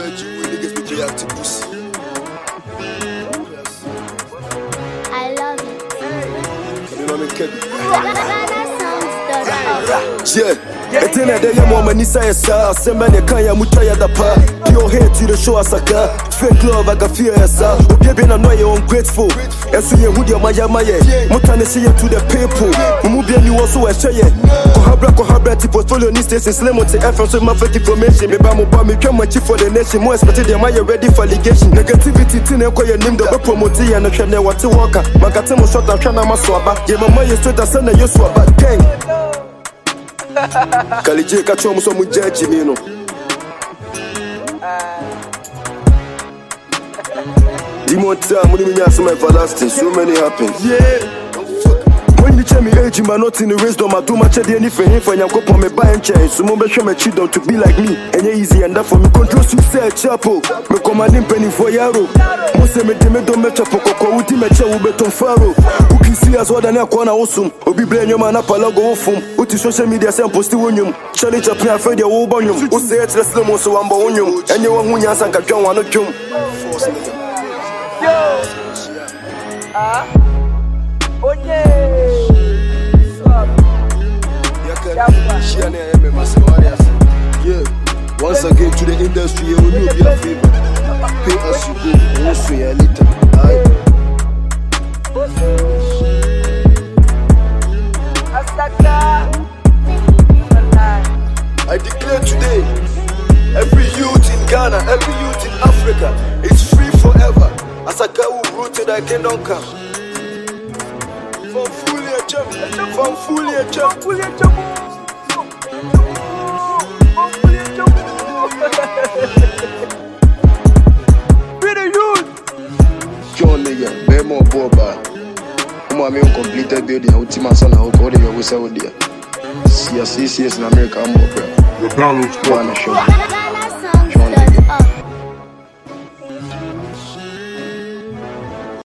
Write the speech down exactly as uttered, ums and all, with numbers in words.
I love it. Yeah, it's in a day, I'm on Nisa, send many Kaya Mutaya the pa. Pure hate to the show as a car. Fake love, I can feel as a baby, I know you're ungrateful. And see you with your Maya Maya. Mutane see you to the people. Mubian, you also a say. Kohabra, Kohabra, portfolio Nistas and Slim to F so my information. Maybe I'm about me, come much for the nation. More expected, the Maya ready for litigation. Negativity, Tina, call your name, the promoter, and the channel, what to walk. Makatamo shot, I'm trying to maswaba. Yeah, my Maya straight, I send a Yoswaba. Gang. Kalije kachomo so mujaji nino. Dimonta muni minyasa my everlasting. So many happen. Yeah. When you tell me age, man, not in the wisdom, I do much of anything for you. Go me buy and change. So mumbe show me children to be like me. And yeah, easy and that for me control success chapel. Me come and penny for yaro. Most me deme don't match up for uti me cha ubeton faro. Uki see as what na kwana osum. Obi blame your man up alago ofum. Uti social media say post wonyum. Challenge up na afraid ya wo banyum. O say it let's slow so amba wonyum. And you wan hunya san ka dwan wan dwom. Yo. Ah. Oye. Yeah, once again to the industry, you will be a favor. Pay as you go, also a little. I declare today, every youth in Ghana, every youth in Africa, is free forever. As a guy who rooted, I cannot come. From fully a jump, from fully a jump, fully a jump. John nigga, bear more boba. I'm a completed building. I'm my son. I'm going to go there. See, I see, see, in America. I'm more, bro. The Donald's one show.